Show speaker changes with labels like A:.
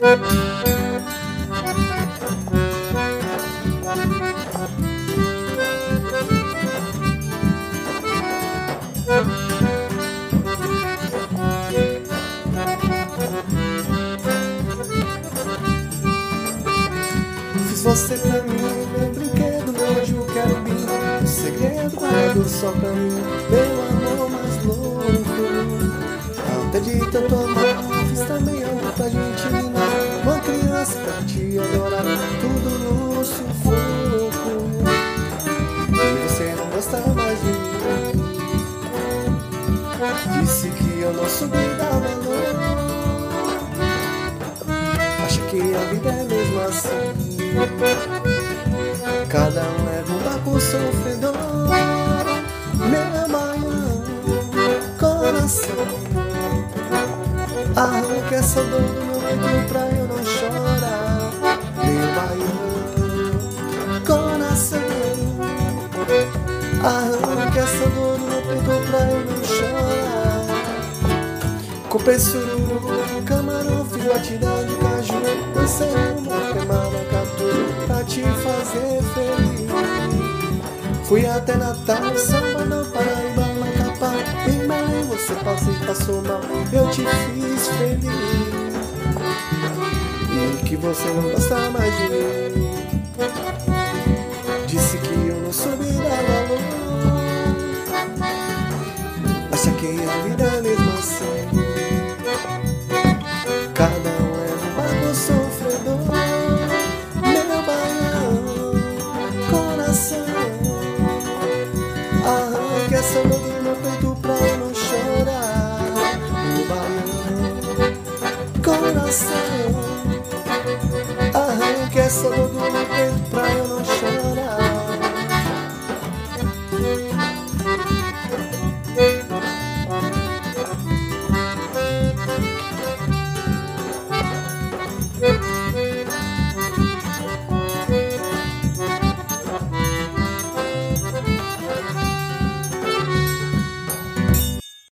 A: Fiz você pra mim, meu brinquedo, meu anjo querubim, um segredo guardado só pra mim, meu amor mais louco. Até de tanto amar, fiz também amor pra gente ninar, uma criança pra te adorar, tudo no sufoco. E você não gosta mais de mim, disse que eu não soube dar valor. Acha que a vida é mesmo assim, cada um leva um barco sofredor. Meu baiano, coração, arranca essa dor do meu peito pra eu não chorar. Meu baiano, coração, arranca essa dor do meu peito pra eu não chorar. Comprei sururu, camarão, filhote de caju, lancei uma cremada catu pra te fazer feliz. Fui até Natal, Salvador, Paraíba, Macapá, em Belém você passou mal, eu te fiz feliz. E que você não gosta mais de mim, disse que eu não soube dar valor. Acha que a vida é mesmo assim, cada um é um barco sofredor. Meu baiano, coração, arranca essa dor do meu peito pra eu não chorar. Meu baiano, coração, arranca essa dor do meu